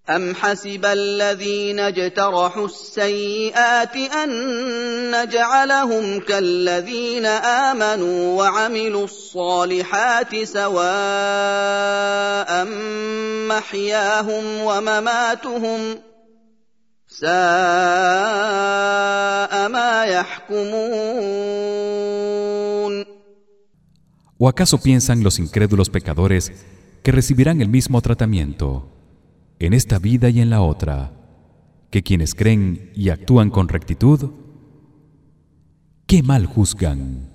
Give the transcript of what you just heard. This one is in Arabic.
أَمْ حَسِبَ الَّذِينَ اجْتَرَحُوا السَّيِّئَاتِ أَن نَّجْعَلَهُمْ كَالَّذِينَ آمَنُوا وَعَمِلُوا الصَّالِحَاتِ سَوَاءً مَّحْيَاهُمْ وَمَمَاتُهُمْ ۚ سَاءَ مَا يَحْكُمُونَ. ¿O acaso piensan los incrédulos pecadores que recibirán el mismo tratamiento en esta vida y en la otra que quienes creen y actúan con rectitud? ¡Qué mal juzgan!